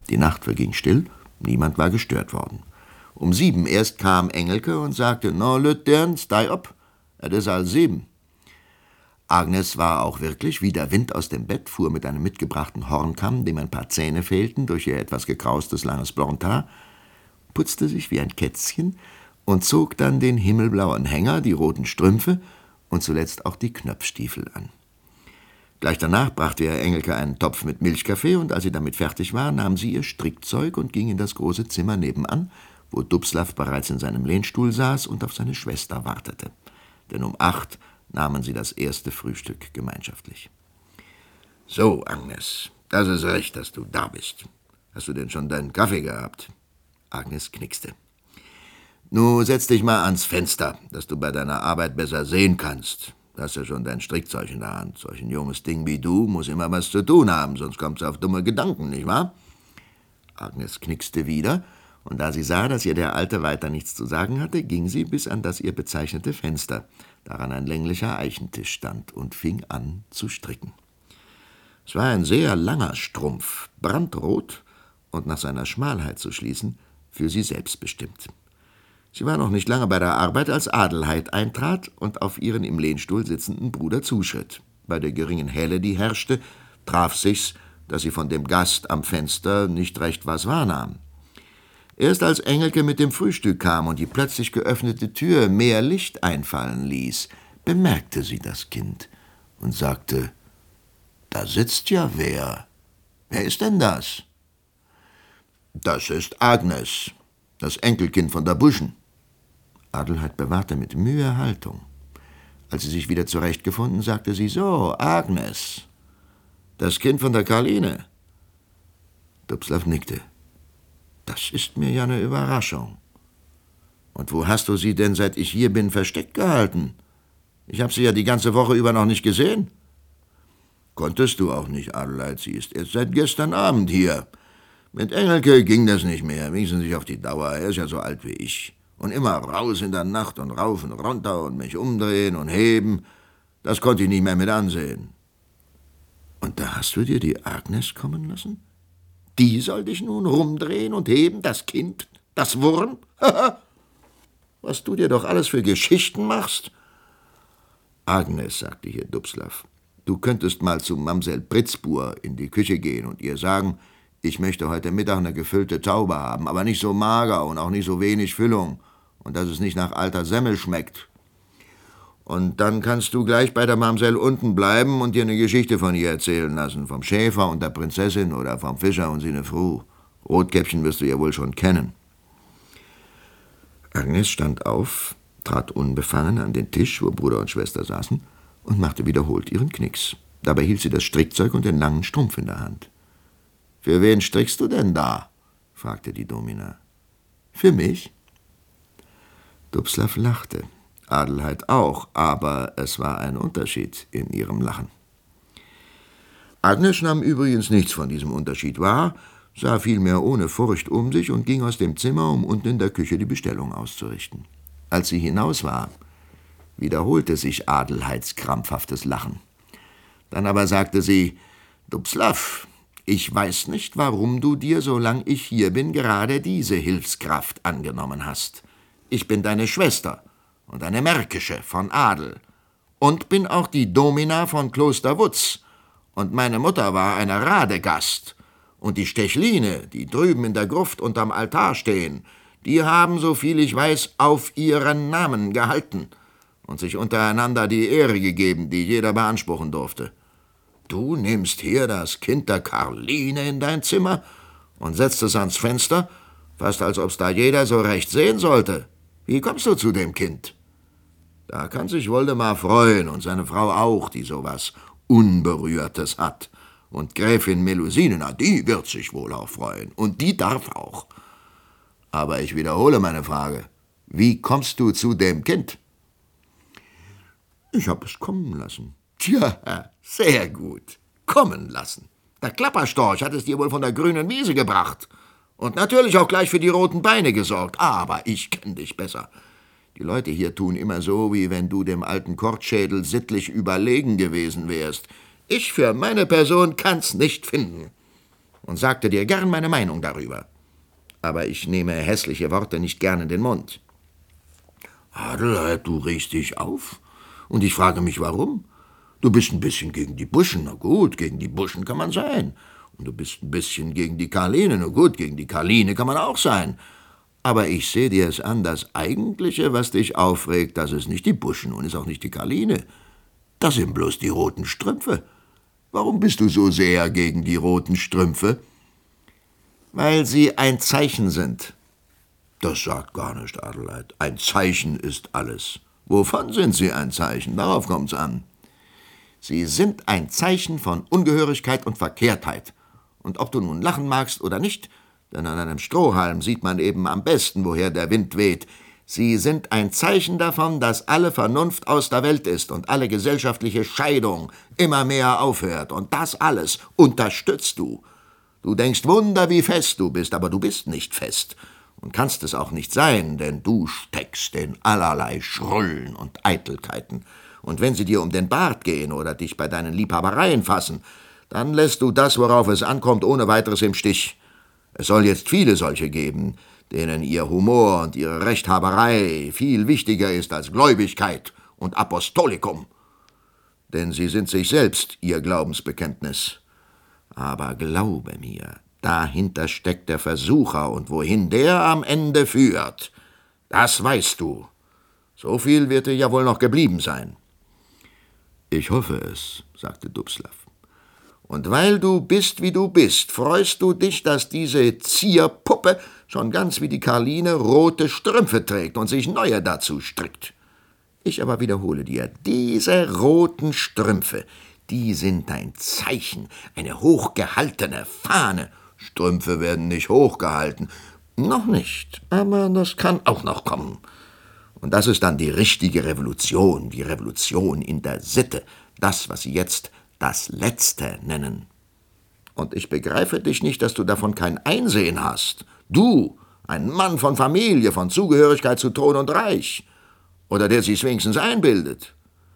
Die Nacht verging still, niemand war gestört worden. Um 7 erst kam Engelke und sagte, »No, Lütdern, stei op, es ist all 7.« Agnes war auch wirklich wie der Wind aus dem Bett, fuhr mit einem mitgebrachten Hornkamm, dem ein paar Zähne fehlten, durch ihr etwas gekraustes, langes Blondhaar, putzte sich wie ein Kätzchen und zog dann den himmelblauen Hänger, die roten Strümpfe und zuletzt auch die Knöpfstiefel an. Gleich danach brachte ihr Engelke einen Topf mit Milchkaffee, und als sie damit fertig war, nahm sie ihr Strickzeug und ging in das große Zimmer nebenan, wo Dubslav bereits in seinem Lehnstuhl saß und auf seine Schwester wartete. Denn um 8 nahmen sie das erste Frühstück gemeinschaftlich. »So, Agnes, das ist recht, dass du da bist. Hast du denn schon deinen Kaffee gehabt?« Agnes knickste. »Nu, setz dich mal ans Fenster, dass du bei deiner Arbeit besser sehen kannst. Du hast ja schon dein Strickzeug in der Hand. Solch ein junges Ding wie du muss immer was zu tun haben, sonst kommt's auf dumme Gedanken, nicht wahr?« Agnes knickste wieder, und da sie sah, dass ihr der Alte weiter nichts zu sagen hatte, ging sie bis an das ihr bezeichnete Fenster, daran ein länglicher Eichentisch stand, und fing an zu stricken. Es war ein sehr langer Strumpf, brandrot und nach seiner Schmalheit zu schließen, für sie selbst bestimmt. Sie war noch nicht lange bei der Arbeit, als Adelheid eintrat und auf ihren im Lehnstuhl sitzenden Bruder zuschritt. Bei der geringen Helle, die herrschte, traf sich's, dass sie von dem Gast am Fenster nicht recht was wahrnahm. Erst als Engelke mit dem Frühstück kam und die plötzlich geöffnete Tür mehr Licht einfallen ließ, bemerkte sie das Kind und sagte, »Da sitzt ja wer. Wer ist denn das?« »Das ist Agnes, das Enkelkind von der Buschen.« Adelheid bewahrte mit Mühe Haltung. Als sie sich wieder zurechtgefunden, sagte sie, »So, Agnes, das Kind von der Karline.« Dubslav nickte. »Das ist mir ja eine Überraschung. Und wo hast du sie denn, seit ich hier bin, versteckt gehalten? Ich habe sie ja die ganze Woche über noch nicht gesehen.« »Konntest du auch nicht, Adelheid, sie ist erst seit gestern Abend hier. Mit Engelke ging das nicht mehr, wenigstens nicht auf die Dauer, er ist ja so alt wie ich. Und immer raus in der Nacht und rauf und runter und mich umdrehen und heben, das konnte ich nicht mehr mit ansehen.« »Und da hast du dir die Agnes kommen lassen? Die soll dich nun rumdrehen und heben, das Kind, das Wurm? Was du dir doch alles für Geschichten machst.« »Agnes«, sagte hier Dubslav, »du könntest mal zu Mamsell Pritzbur in die Küche gehen und ihr sagen, ich möchte heute Mittag eine gefüllte Taube haben, aber nicht so mager und auch nicht so wenig Füllung und dass es nicht nach alter Semmel schmeckt. Und dann kannst du gleich bei der Mamsell unten bleiben und dir eine Geschichte von ihr erzählen lassen, vom Schäfer und der Prinzessin oder vom Fischer und seine Frau. Rotkäppchen wirst du ja wohl schon kennen.« Agnes stand auf, trat unbefangen an den Tisch, wo Bruder und Schwester saßen, und machte wiederholt ihren Knicks. Dabei hielt sie das Strickzeug und den langen Strumpf in der Hand. »Für wen strickst du denn da?« fragte die Domina. »Für mich?« Dubslav lachte, Adelheid auch, aber es war ein Unterschied in ihrem Lachen. Agnes nahm übrigens nichts von diesem Unterschied wahr, sah vielmehr ohne Furcht um sich und ging aus dem Zimmer, um unten in der Küche die Bestellung auszurichten. Als sie hinaus war, wiederholte sich Adelheids krampfhaftes Lachen. Dann aber sagte sie, »Dubslav, ich weiß nicht, warum du dir, solange ich hier bin, gerade diese Hilfskraft angenommen hast. Ich bin deine Schwester und eine Märkische von Adel und bin auch die Domina von Kloster Wutz, und meine Mutter war eine Radegast, und die Stechline, die drüben in der Gruft unterm Altar stehen, die haben, soviel ich weiß, auf ihren Namen gehalten und sich untereinander die Ehre gegeben, die jeder beanspruchen durfte. Du nimmst hier das Kind der Karline in dein Zimmer und setzt es ans Fenster, fast als ob's da jeder so recht sehen sollte. Wie kommst du zu dem Kind?« Da kann sich Woldemar freuen und seine Frau auch, die sowas Unberührtes hat. Und Gräfin Melusine, na, die wird sich wohl auch freuen. Und die darf auch. Aber ich wiederhole meine Frage. Wie kommst du zu dem Kind?« »Ich hab es kommen lassen.« »Tja, sehr gut. Kommen lassen. Der Klapperstorch hat es dir wohl von der grünen Wiese gebracht. Und natürlich auch gleich für die roten Beine gesorgt. Aber ich kenn dich besser. Die Leute hier tun immer so, wie wenn du dem alten Kortschädel sittlich überlegen gewesen wärst. Ich für meine Person kann's nicht finden. und sagte dir gern meine Meinung darüber. Aber ich nehme hässliche Worte nicht gern in den Mund. Adelheid, du regst dich auf? Und ich frage mich, warum? Du bist ein bisschen gegen die Buschen, na gut, gegen die Buschen kann man sein. Und du bist ein bisschen gegen die Karline, na gut, gegen die Karline kann man auch sein. Aber ich sehe dir es an, das Eigentliche, was dich aufregt, das ist nicht die Buschen und ist auch nicht die Karline. Das sind bloß die roten Strümpfe. Warum bist du so sehr gegen die roten Strümpfe? Weil sie ein Zeichen sind. Das sagt gar nicht, Adelheid. Ein Zeichen ist alles. Wovon sind sie ein Zeichen? Darauf kommt's an. Sie sind ein Zeichen von Ungehörigkeit und Verkehrtheit. Und ob du nun lachen magst oder nicht, denn an einem Strohhalm sieht man eben am besten, woher der Wind weht, sie sind ein Zeichen davon, dass alle Vernunft aus der Welt ist und alle gesellschaftliche Scheidung immer mehr aufhört. Und das alles unterstützt du. Du denkst Wunder, wie fest du bist, aber du bist nicht fest und kannst es auch nicht sein, denn du steckst in allerlei Schrullen und Eitelkeiten. Und wenn sie dir um den Bart gehen oder dich bei deinen Liebhabereien fassen, dann lässt du das, worauf es ankommt, ohne weiteres im Stich. Es soll jetzt viele solche geben, denen ihr Humor und ihre Rechthaberei viel wichtiger ist als Gläubigkeit und Apostolikum. Denn sie sind sich selbst ihr Glaubensbekenntnis. Aber glaube mir, dahinter steckt der Versucher, und wohin der am Ende führt, das weißt du. So viel wird dir ja wohl noch geblieben sein. Ich hoffe es, sagte Dubslav. Und weil du bist, wie du bist, freust du dich, dass diese Zierpuppe schon ganz wie die Karline rote Strümpfe trägt und sich neue dazu strickt. Ich aber wiederhole dir, diese roten Strümpfe, die sind ein Zeichen, eine hochgehaltene Fahne. Strümpfe werden nicht hochgehalten. Noch nicht, aber das kann auch noch kommen. Und das ist dann die richtige Revolution, die Revolution in der Sitte, das, was sie jetzt das Letzte nennen. Und ich begreife dich nicht, dass du davon kein Einsehen hast. Du, ein Mann von Familie, von Zugehörigkeit zu Thron und Reich. Oder der sich's wenigstens einbildet.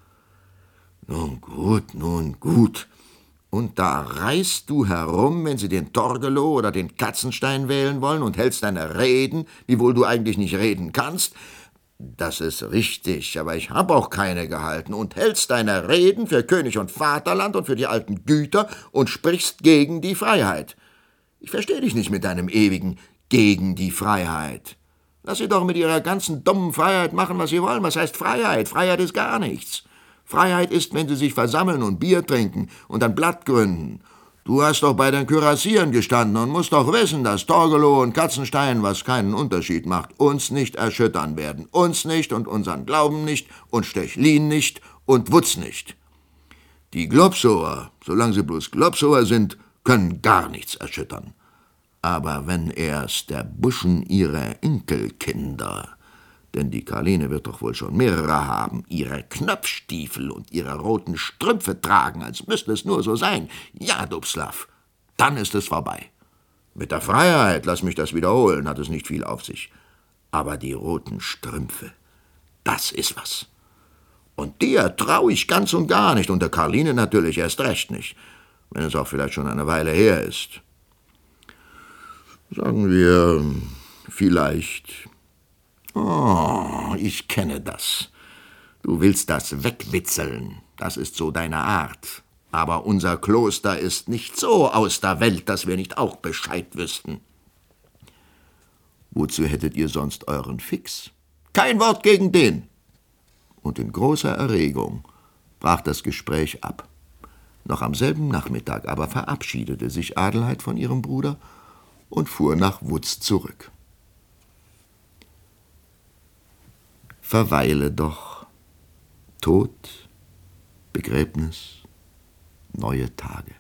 Nun gut. Und da reist du herum, wenn sie den Torgelow oder den Katzenstein wählen wollen und hältst deine Reden, wiewohl du eigentlich nicht reden kannst. Das ist richtig, aber ich habe auch keine gehalten. Und hältst deine Reden für König und Vaterland und für die alten Güter und sprichst gegen die Freiheit. Ich verstehe dich nicht mit deinem ewigen gegen die Freiheit. Lass sie doch mit ihrer ganzen dummen Freiheit machen, was sie wollen. Was heißt Freiheit? Freiheit ist gar nichts. Freiheit ist, wenn sie sich versammeln und Bier trinken und ein Blatt gründen. Du hast doch bei den Kürassieren gestanden und musst doch wissen, dass Torgelow und Katzenstein, was keinen Unterschied macht, uns nicht erschüttern werden. Uns nicht und unseren Glauben nicht und Stechlin nicht und Wutz nicht. Die Globsower, solange sie bloß Globsower sind, können gar nichts erschüttern. Aber wenn erst der Buschen ihrer Enkelkinder, denn die Karline wird doch wohl schon mehrere haben, ihre Knöpfstiefel und ihre roten Strümpfe tragen, als müsste es nur so sein. Ja, Dubslav, dann ist es vorbei. Mit der Freiheit, lass mich das wiederholen, hat es nicht viel auf sich. Aber die roten Strümpfe, das ist was. Und dir traue ich ganz und gar nicht, und der Karline natürlich erst recht nicht, wenn es auch vielleicht schon eine Weile her ist. Sagen wir, vielleicht. Oh, ich kenne das. Du willst das wegwitzeln. Das ist so deine Art. Aber unser Kloster ist nicht so aus der Welt, dass wir nicht auch Bescheid wüssten. Wozu hättet ihr sonst euren Fix? Kein Wort gegen den. Und in großer Erregung brach das Gespräch ab. Noch am selben Nachmittag aber verabschiedete sich Adelheid von ihrem Bruder und fuhr nach Wutz zurück. Verweile doch. Tod, Begräbnis, neue Tage.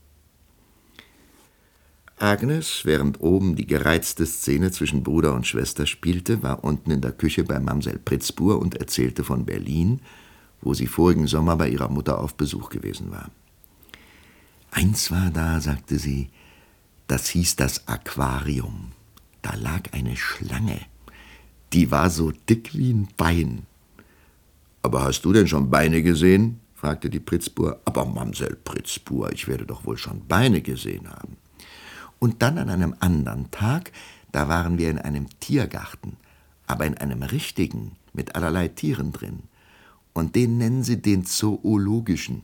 Agnes, während oben die gereizte Szene zwischen Bruder und Schwester spielte, war unten in der Küche bei Mamsell Pritzbur und erzählte von Berlin, wo sie vorigen Sommer bei ihrer Mutter auf Besuch gewesen war. Eins war da, sagte sie, das hieß das Aquarium. Da lag eine Schlange. Die war so dick wie ein Bein. »Aber hast du denn schon Beine gesehen?« fragte die Pritzbur. »Aber Mamsell Pritzbur, ich werde doch wohl schon Beine gesehen haben.« Und dann an einem anderen Tag, da waren wir in einem Tiergarten, aber in einem richtigen, mit allerlei Tieren drin. Und den nennen sie den Zoologischen.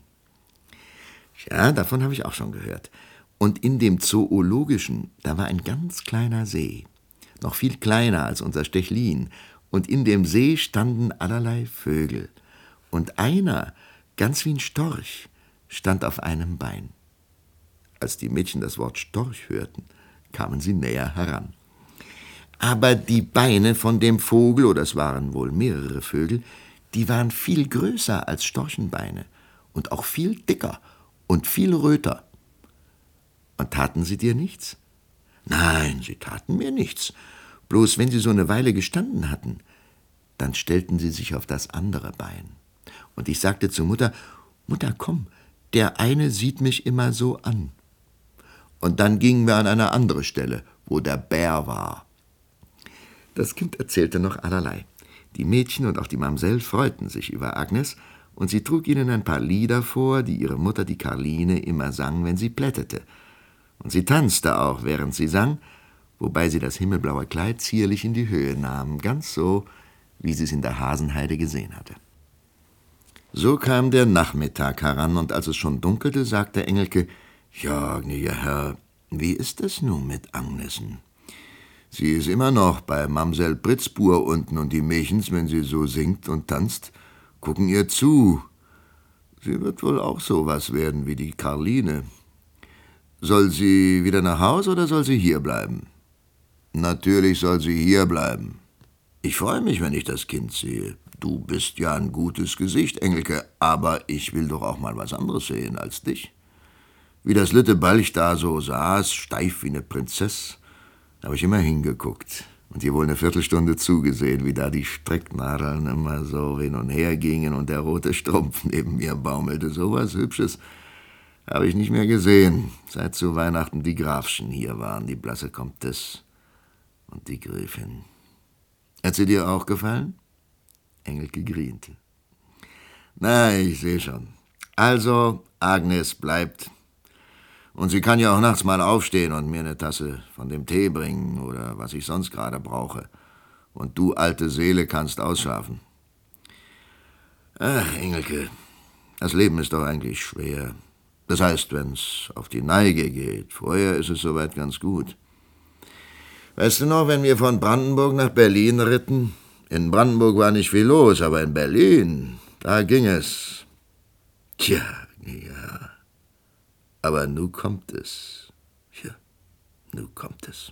Ja, davon habe ich auch schon gehört. Und in dem Zoologischen, da war ein ganz kleiner See, noch viel kleiner als unser Stechlin. Und in dem See standen allerlei Vögel. Und einer, ganz wie ein Storch, stand auf einem Bein. Als die Mädchen das Wort Storch hörten, kamen sie näher heran. Aber die Beine von dem Vogel, oder es waren wohl mehrere Vögel, die waren viel größer als Storchenbeine und auch viel dicker und viel röter. Und taten sie dir nichts? Nein, sie taten mir nichts. Bloß wenn sie so eine Weile gestanden hatten, dann stellten sie sich auf das andere Bein. Und ich sagte zu Mutter, Mutter, komm, der eine sieht mich immer so an. Und dann gingen wir an eine andere Stelle, wo der Bär war. Das Kind erzählte noch allerlei. Die Mädchen und auch die Mamsell freuten sich über Agnes, und sie trug ihnen ein paar Lieder vor, die ihre Mutter, die Karline, immer sang, wenn sie plättete. Und sie tanzte auch, während sie sang, wobei sie das himmelblaue Kleid zierlich in die Höhe nahm, ganz so, wie sie es in der Hasenheide gesehen hatte. So kam der Nachmittag heran, und als es schon dunkelte, sagte Engelke, »Ja, gnädiger Herr, wie ist es nun mit Agnesen? Sie ist immer noch bei Mamsell Pritzbur unten, und die Mächens, wenn sie so singt und tanzt, gucken ihr zu. Sie wird wohl auch so was werden wie die Karline. Soll sie wieder nach Haus oder soll sie hier bleiben?« »Natürlich soll sie hier bleiben. Ich freue mich, wenn ich das Kind sehe. Du bist ja ein gutes Gesicht, Engelke, aber ich will doch auch mal was anderes sehen als dich. Wie das Lütte Balch da so saß, steif wie eine Prinzess, da habe ich immer hingeguckt und ihr wohl eine Viertelstunde zugesehen, wie da die Stricknadeln immer so hin und her gingen und der rote Strumpf neben mir baumelte. So was Hübsches habe ich nicht mehr gesehen, seit zu Weihnachten die Grafschen hier waren, die blasse Komtesse und die Gräfin. Hat sie dir auch gefallen?« Engelke griente. »Na, ich sehe schon. Also, Agnes bleibt. Und sie kann ja auch nachts mal aufstehen und mir eine Tasse von dem Tee bringen oder was ich sonst gerade brauche. Und du, alte Seele, kannst ausschlafen. Ach, Engelke, das Leben ist doch eigentlich schwer. Das heißt, wenn's auf die Neige geht. Vorher ist es soweit ganz gut. Weißt du noch, wenn wir von Brandenburg nach Berlin ritten? In Brandenburg war nicht viel los, aber in Berlin, da ging es. Tja, ja. Aber nu kommt es. Ja, nu kommt es.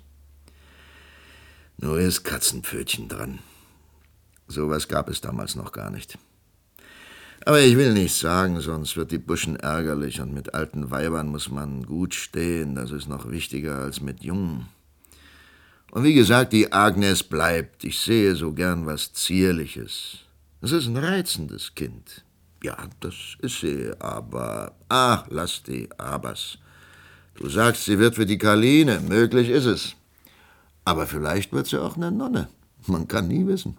Nu ist Katzenpfötchen dran. Sowas gab es damals noch gar nicht. Aber ich will nichts sagen, sonst wird die Buschen ärgerlich, und mit alten Weibern muss man gut stehen. Das ist noch wichtiger als mit Jungen. Und wie gesagt, die Agnes bleibt. Ich sehe so gern was Zierliches. Es ist ein reizendes Kind. Ja, das ist sie, aber... Ach, lass die Abers. Du sagst, sie wird wie die Karline. Möglich ist es. Aber vielleicht wird sie auch eine Nonne. Man kann nie wissen.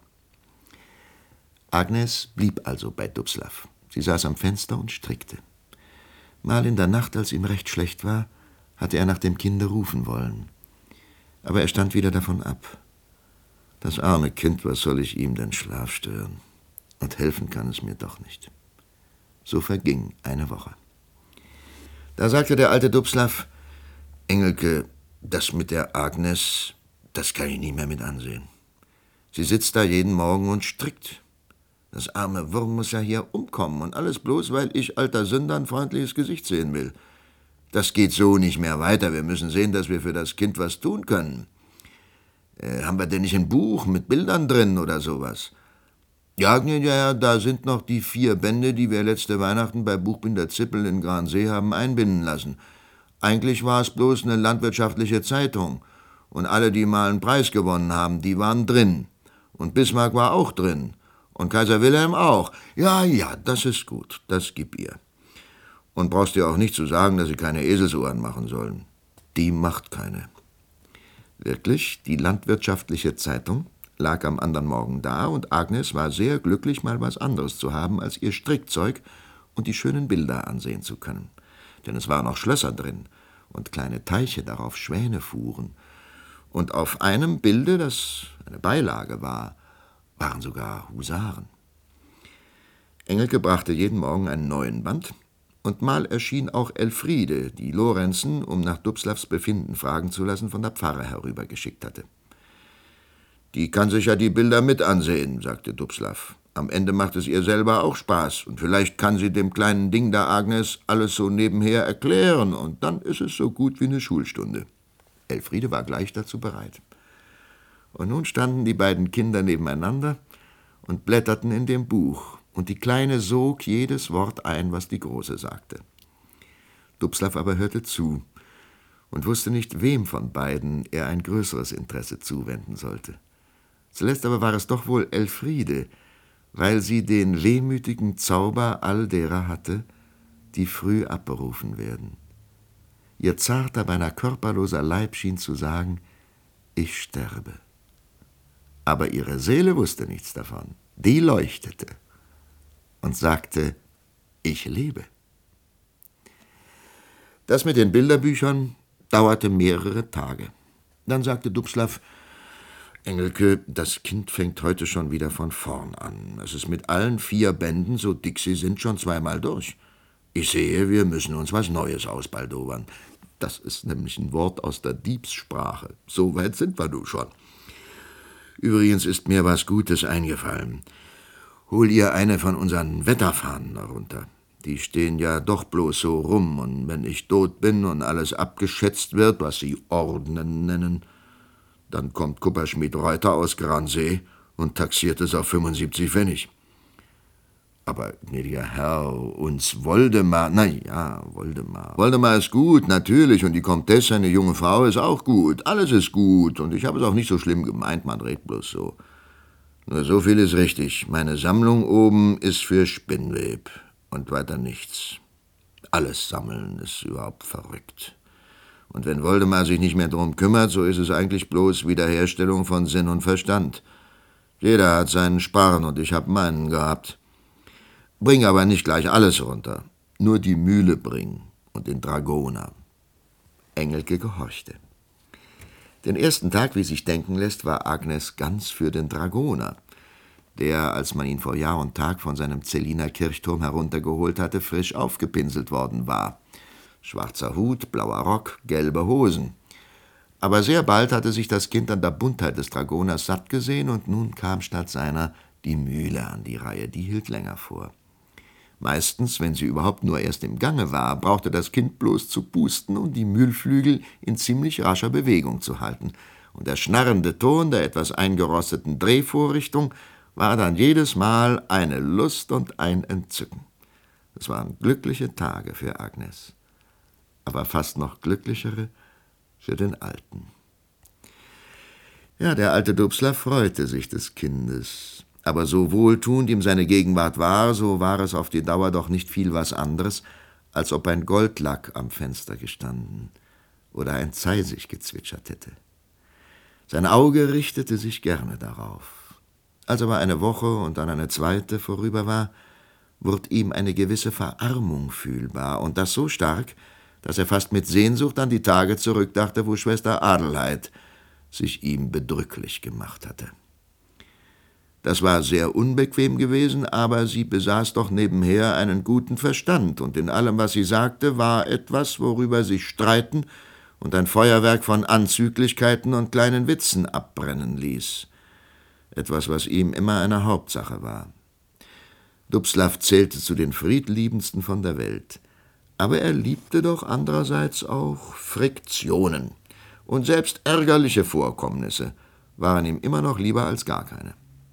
Agnes blieb also bei Dubslav. Sie saß am Fenster und strickte. Mal in der Nacht, als ihm recht schlecht war, hatte er nach dem Kinde rufen wollen. Aber er stand wieder davon ab. Das arme Kind, was soll ich ihm den Schlaf stören? Und helfen kann es mir doch nicht. So verging eine Woche. Da sagte der alte Dubslav, Engelke, das mit der Agnes, das kann ich nie mehr mit ansehen. Sie sitzt da jeden Morgen und strickt. Das arme Wurm muss ja hier umkommen, und alles bloß, weil ich, alter Sünder, ein freundliches Gesicht sehen will. Das geht so nicht mehr weiter. Wir müssen sehen, dass wir für das Kind was tun können. Haben wir denn nicht ein Buch mit Bildern drin oder sowas? Ja, da sind noch die 4 Bände, die wir letzte Weihnachten bei Buchbinder Zippel in Gransee haben einbinden lassen. Eigentlich war es bloß eine landwirtschaftliche Zeitung. Und alle, die mal einen Preis gewonnen haben, die waren drin. Und Bismarck war auch drin. Und Kaiser Wilhelm auch. Ja, das ist gut. Das gib ihr. Und brauchst dir auch nicht zu sagen, dass sie keine Eselsohren machen sollen. Die macht keine. Wirklich, die landwirtschaftliche Zeitung lag am anderen Morgen da, und Agnes war sehr glücklich, mal was anderes zu haben als ihr Strickzeug und die schönen Bilder ansehen zu können. Denn es waren noch Schlösser drin, und kleine Teiche, darauf Schwäne fuhren. Und auf einem Bilde, das eine Beilage war, waren sogar Husaren. Engelke brachte jeden Morgen einen neuen Band, und mal erschien auch Elfriede, die Lorenzen, um nach Dubslavs Befinden fragen zu lassen, von der Pfarre herübergeschickt hatte. »Die kann sich ja die Bilder mit ansehen«, sagte Dubslav. »Am Ende macht es ihr selber auch Spaß, und vielleicht kann sie dem kleinen Ding da, Agnes, alles so nebenher erklären, und dann ist es so gut wie eine Schulstunde.« Elfriede war gleich dazu bereit. Und nun standen die beiden Kinder nebeneinander und blätterten in dem Buch, und die Kleine sog jedes Wort ein, was die Große sagte. Dubslav aber hörte zu und wusste nicht, wem von beiden er ein größeres Interesse zuwenden sollte. Zuletzt aber war es doch wohl Elfriede, weil sie den wehmütigen Zauber all derer hatte, die früh abberufen werden. Ihr zarter, beinahe körperloser Leib schien zu sagen, ich sterbe. Aber ihre Seele wusste nichts davon. Die leuchtete und sagte, ich lebe. Das mit den Bilderbüchern dauerte mehrere Tage. Dann sagte Dubslav, Engelke, das Kind fängt heute schon wieder von vorn an. Es ist mit allen 4 Bänden, so dick sie sind, schon 2-mal durch. Ich sehe, wir müssen uns was Neues ausbaldowern. Das ist nämlich ein Wort aus der Diebssprache. So weit sind wir nun schon. Übrigens ist mir was Gutes eingefallen. Hol ihr eine von unseren Wetterfahnen herunter. Die stehen ja doch bloß so rum, und wenn ich tot bin und alles abgeschätzt wird, was sie Ordnen nennen, dann kommt Kupperschmied Reuter aus Gransee und taxiert es auf 75 Pfennig. Aber, gnädiger Herr, uns Woldemar, Woldemar ist gut, natürlich, und die Komtesse, eine junge Frau, ist auch gut. Alles ist gut, und ich habe es auch nicht so schlimm gemeint, man redet bloß so. Nur so viel ist richtig, meine Sammlung oben ist für Spinnweb und weiter nichts. Alles sammeln ist überhaupt verrückt. Und wenn Woldemar sich nicht mehr darum kümmert, so ist es eigentlich bloß Wiederherstellung von Sinn und Verstand. Jeder hat seinen Sparren, und ich habe meinen gehabt. Bring aber nicht gleich alles runter, nur die Mühle bring und den Dragoner. Engelke gehorchte. Den ersten Tag, wie sich denken lässt, war Agnes ganz für den Dragoner, der, als man ihn vor Jahr und Tag von seinem Zelliner Kirchturm heruntergeholt hatte, frisch aufgepinselt worden war. Schwarzer Hut, blauer Rock, gelbe Hosen. Aber sehr bald hatte sich das Kind an der Buntheit des Dragoners satt gesehen, und nun kam statt seiner die Mühle an die Reihe, die hielt länger vor. Meistens, wenn sie überhaupt nur erst im Gange war, brauchte das Kind bloß zu pusten, um die Mühlflügel in ziemlich rascher Bewegung zu halten, und der schnarrende Ton der etwas eingerosteten Drehvorrichtung war dann jedes Mal eine Lust und ein Entzücken. Es waren glückliche Tage für Agnes, aber fast noch glücklichere für den Alten. Ja, der alte Dubslav freute sich des Kindes. Aber so wohltuend ihm seine Gegenwart war, so war es auf die Dauer doch nicht viel was anderes, als ob ein Goldlack am Fenster gestanden oder ein Zeisig gezwitschert hätte. Sein Auge richtete sich gerne darauf. Als aber eine Woche und dann eine zweite vorüber war, wurde ihm eine gewisse Verarmung fühlbar, und das so stark, dass er fast mit Sehnsucht an die Tage zurückdachte, wo Schwester Adelheid sich ihm bedrücklich gemacht hatte. Das war sehr unbequem gewesen, aber sie besaß doch nebenher einen guten Verstand, und in allem, was sie sagte, war etwas, worüber sich streiten und ein Feuerwerk von Anzüglichkeiten und kleinen Witzen abbrennen ließ. Etwas, was ihm immer eine Hauptsache war. Dubslav zählte zu den friedliebendsten von der Welt, aber er liebte doch andererseits auch Friktionen, und selbst ärgerliche Vorkommnisse waren ihm immer noch lieber als gar keine.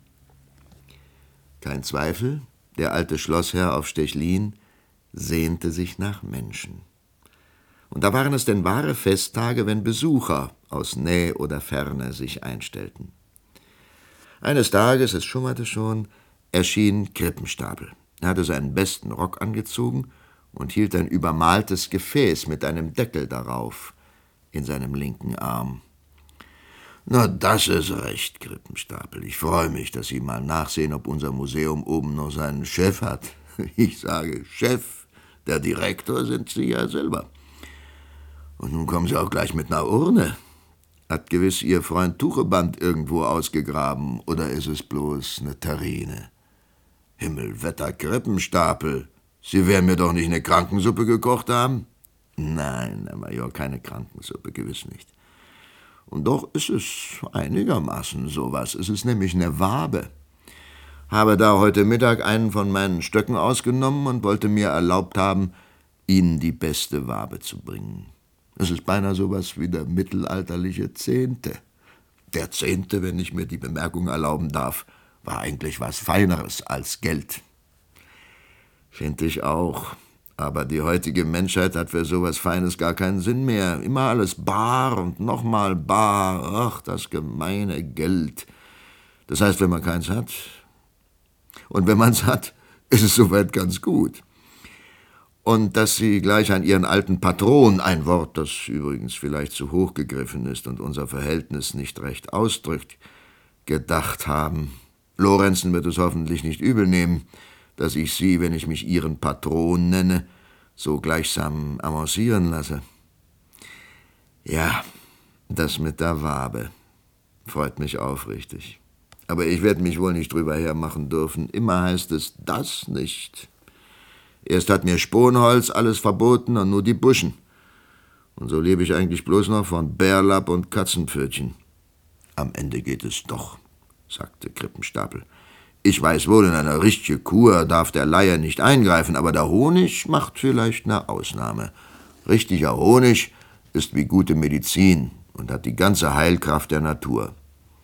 Kein Zweifel, der alte Schlossherr auf Stechlin sehnte sich nach Menschen. Und da waren es denn wahre Festtage, wenn Besucher aus Nähe oder Ferne sich einstellten. Eines Tages, es schummerte schon, erschien Krippenstapel. Er hatte seinen besten Rock angezogen und hielt ein übermaltes Gefäß mit einem Deckel darauf in seinem linken Arm. »Na, das ist recht, Krippenstapel. Ich freue mich, dass Sie mal nachsehen, ob unser Museum oben noch seinen Chef hat. Ich sage Chef, der Direktor sind Sie ja selber.« Und nun kommen Sie auch gleich mit einer Urne. Hat gewiss Ihr Freund Tucheband irgendwo ausgegraben, oder ist es bloß eine Terrine? Himmelwetter, Krippenstapel, Sie werden mir doch nicht eine Krankensuppe gekocht haben? Nein, Herr Major, keine Krankensuppe, gewiss nicht. Und doch ist es einigermaßen sowas. Es ist nämlich eine Wabe. Habe da heute Mittag einen von meinen Stöcken ausgenommen und wollte mir erlaubt haben, Ihnen die beste Wabe zu bringen. Es ist beinahe sowas wie der mittelalterliche Zehnte. Der Zehnte, wenn ich mir die Bemerkung erlauben darf, war eigentlich was Feineres als Geld. Finde ich auch. Aber die heutige Menschheit hat für sowas Feines gar keinen Sinn mehr. Immer alles bar und nochmal bar. Ach, das gemeine Geld. Das heißt, wenn man keins hat. Und wenn man es hat, ist es soweit ganz gut. Und dass Sie gleich an Ihren alten Patron, ein Wort, das übrigens vielleicht zu hoch gegriffen ist und unser Verhältnis nicht recht ausdrückt, gedacht haben. Lorenzen wird es hoffentlich nicht übel nehmen, dass ich Sie, wenn ich mich Ihren Patron nenne, so gleichsam avancieren lasse. Ja, das mit der Wabe freut mich aufrichtig. Aber ich werde mich wohl nicht drüber hermachen dürfen. Immer heißt es, das nicht. Erst hat mir Sponholz alles verboten und nur die Buschen. Und so lebe ich eigentlich bloß noch von Bärlapp und Katzenpfötchen. Am Ende geht es doch, sagte Krippenstapel. Ich weiß wohl, in einer richtigen Kur darf der Laie nicht eingreifen, aber der Honig macht vielleicht eine Ausnahme. Richtiger Honig ist wie gute Medizin und hat die ganze Heilkraft der Natur.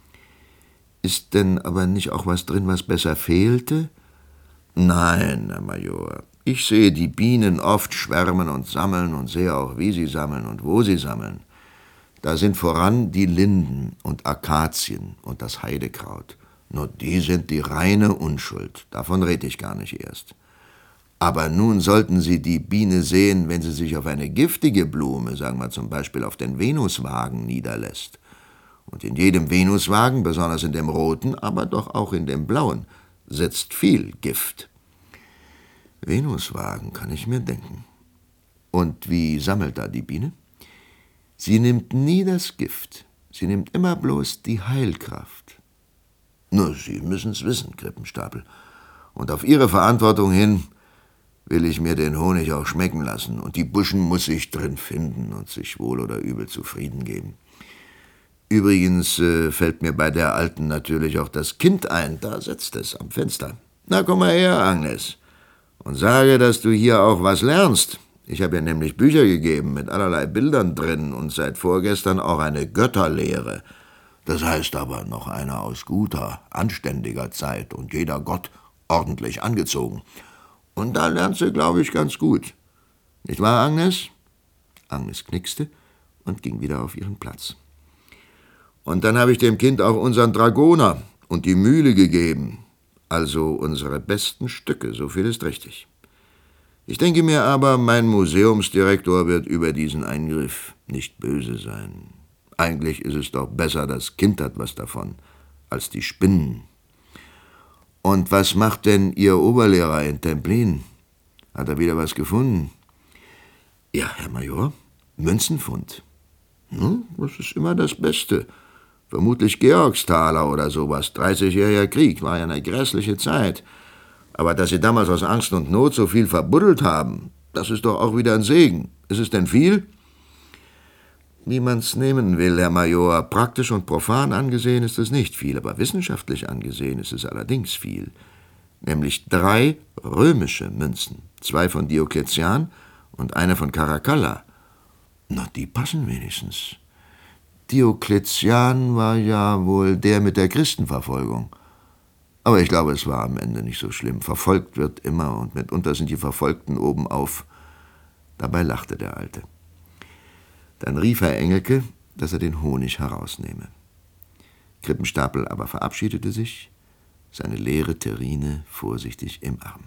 Ist denn aber nicht auch was drin, was besser fehlte? Nein, Herr Major. Ich sehe die Bienen oft schwärmen und sammeln und sehe auch, wie sie sammeln und wo sie sammeln. Da sind voran die Linden und Akazien und das Heidekraut. Nur die sind die reine Unschuld. Davon rede ich gar nicht erst. Aber nun sollten Sie die Biene sehen, wenn sie sich auf eine giftige Blume, sagen wir zum Beispiel auf den Venuswagen, niederlässt. Und in jedem Venuswagen, besonders in dem roten, aber doch auch in dem blauen, sitzt viel Gift. Venuswagen kann ich mir denken. Und wie sammelt da die Biene? Sie nimmt nie das Gift. Sie nimmt immer bloß die Heilkraft. Nur, Sie müssen's wissen, Krippenstapel. Und auf Ihre Verantwortung hin will ich mir den Honig auch schmecken lassen. Und die Buschen muss sich drin finden und sich wohl oder übel zufrieden geben. Übrigens fällt mir bei der Alten natürlich auch das Kind ein. Da sitzt es am Fenster. Na, komm mal her, Agnes. Und sage, dass du hier auch was lernst. Ich habe ihr nämlich Bücher gegeben mit allerlei Bildern drin und seit vorgestern auch eine Götterlehre. Das heißt aber noch eine aus guter, anständiger Zeit und jeder Gott ordentlich angezogen. Und da lernt sie, glaube ich, ganz gut. Nicht wahr, Agnes? Agnes knickste und ging wieder auf ihren Platz. Und dann habe ich dem Kind auch unseren Dragoner und die Mühle gegeben. Also unsere besten Stücke, so viel ist richtig. Ich denke mir aber, mein Museumsdirektor wird über diesen Eingriff nicht böse sein. Eigentlich ist es doch besser, das Kind hat was davon, als die Spinnen. Und was macht denn Ihr Oberlehrer in Templin? Hat er wieder was gefunden? Ja, Herr Major, Münzenfund. Das ist immer das Beste. Vermutlich Georgsthaler oder sowas. 30-jähriger Krieg, war ja eine grässliche Zeit. Aber dass Sie damals aus Angst und Not so viel verbuddelt haben, das ist doch auch wieder ein Segen. Ist es denn viel? Wie man's nehmen will, Herr Major, praktisch und profan angesehen ist es nicht viel, aber wissenschaftlich angesehen ist es allerdings viel. Nämlich 3 römische Münzen, 2 von Diokletian und eine von Caracalla. Na, die passen wenigstens. Diokletian war ja wohl der mit der Christenverfolgung. Aber ich glaube, es war am Ende nicht so schlimm. Verfolgt wird immer und mitunter sind die Verfolgten obenauf. Dabei lachte der Alte. Dann rief Herr Engelke, dass er den Honig herausnehme. Krippenstapel aber verabschiedete sich, seine leere Terrine vorsichtig im Arm.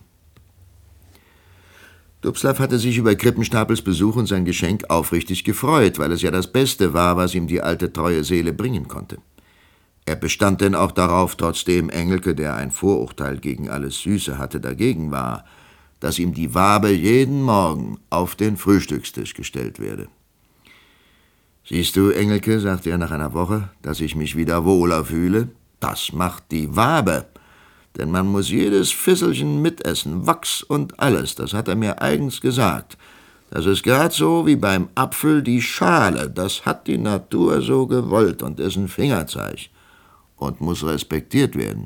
Dubslav hatte sich über Krippenstapels Besuch und sein Geschenk aufrichtig gefreut, weil es ja das Beste war, was ihm die alte treue Seele bringen konnte. Er bestand denn auch darauf, trotzdem Engelke, der ein Vorurteil gegen alles Süße hatte, dagegen war, dass ihm die Wabe jeden Morgen auf den Frühstückstisch gestellt werde. »Siehst du, Engelke«, sagte er nach einer Woche, »dass ich mich wieder wohler fühle? Das macht die Wabe. Denn man muss jedes Fisselchen mitessen, Wachs und alles, das hat er mir eigens gesagt. Das ist gerade so wie beim Apfel die Schale, das hat die Natur so gewollt und ist ein Fingerzeig und muss respektiert werden.«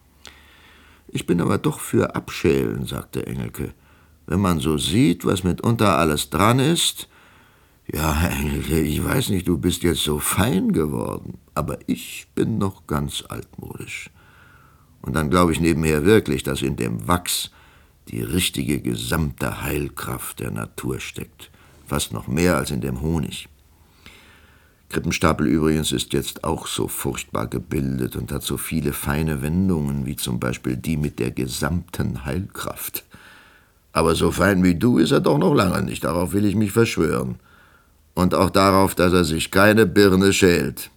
»Ich bin aber doch für Abschälen«, sagte Engelke. »Wenn man so sieht, was mitunter alles dran ist. Ja, Engelke, ich weiß nicht, du bist jetzt so fein geworden, aber ich bin noch ganz altmodisch. Und dann glaube ich nebenher wirklich, dass in dem Wachs die richtige gesamte Heilkraft der Natur steckt. Fast noch mehr als in dem Honig. Krippenstapel übrigens ist jetzt auch so furchtbar gebildet und hat so viele feine Wendungen, wie zum Beispiel die mit der gesamten Heilkraft. Aber so fein wie du ist er doch noch lange nicht, darauf will ich mich verschwören. Und auch darauf, dass er sich keine Birne schält.«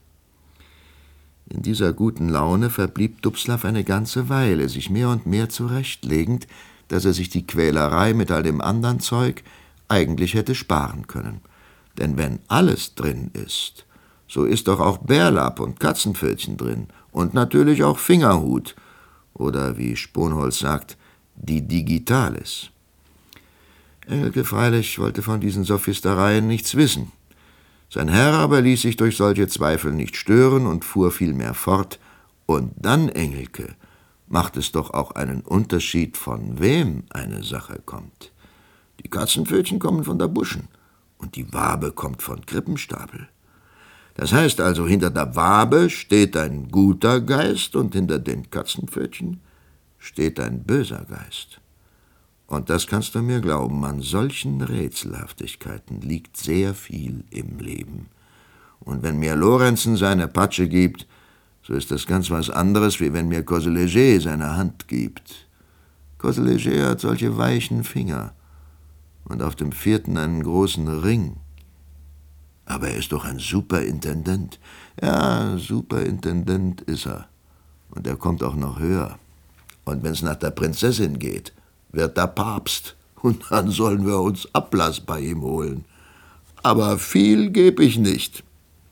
In dieser guten Laune verblieb Dubslav eine ganze Weile, sich mehr und mehr zurechtlegend, dass er sich die Quälerei mit all dem andern Zeug eigentlich hätte sparen können. Denn wenn alles drin ist, so ist doch auch Bärlapp und Katzenpfötchen drin und natürlich auch Fingerhut oder, wie Sponholz sagt, die Digitalis. Engelke freilich wollte von diesen Sophistereien nichts wissen. Sein Herr aber ließ sich durch solche Zweifel nicht stören und fuhr vielmehr fort: »Und dann, Engelke, macht es doch auch einen Unterschied, von wem eine Sache kommt. Die Katzenpfötchen kommen von der Buschen und die Wabe kommt von Krippenstapel. Das heißt also, hinter der Wabe steht ein guter Geist und hinter den Katzenpfötchen steht ein böser Geist. Und das kannst du mir glauben, an solchen Rätselhaftigkeiten liegt sehr viel im Leben. Und wenn mir Lorenzen seine Patsche gibt, so ist das ganz was anderes, wie wenn mir Coseléger seine Hand gibt. Coseléger hat solche weichen Finger und auf dem 4. einen großen Ring. Aber er ist doch ein Superintendent. Ja, Superintendent ist er. Und er kommt auch noch höher. Und wenn's nach der Prinzessin geht, wird der Papst. Und dann sollen wir uns Ablass bei ihm holen. Aber viel geb ich nicht.«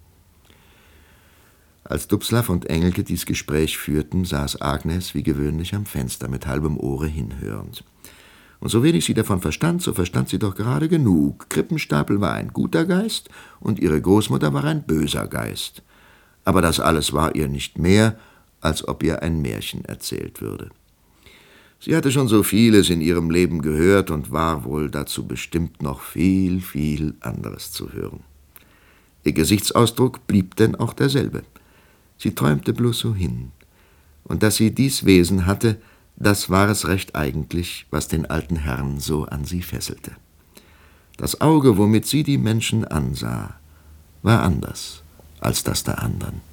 Als Dubslav und Engelke dies Gespräch führten, saß Agnes wie gewöhnlich am Fenster mit halbem Ohre hinhörend. Und so wenig sie davon verstand, so verstand sie doch gerade genug. Krippenstapel war ein guter Geist und ihre Großmutter war ein böser Geist. Aber das alles war ihr nicht mehr, als ob ihr ein Märchen erzählt würde. Sie hatte schon so vieles in ihrem Leben gehört und war wohl dazu bestimmt, noch viel, viel anderes zu hören. Ihr Gesichtsausdruck blieb denn auch derselbe. Sie träumte bloß so hin. Und dass sie dies Wesen hatte, das war es recht eigentlich, was den alten Herrn so an sie fesselte. Das Auge, womit sie die Menschen ansah, war anders als das der anderen.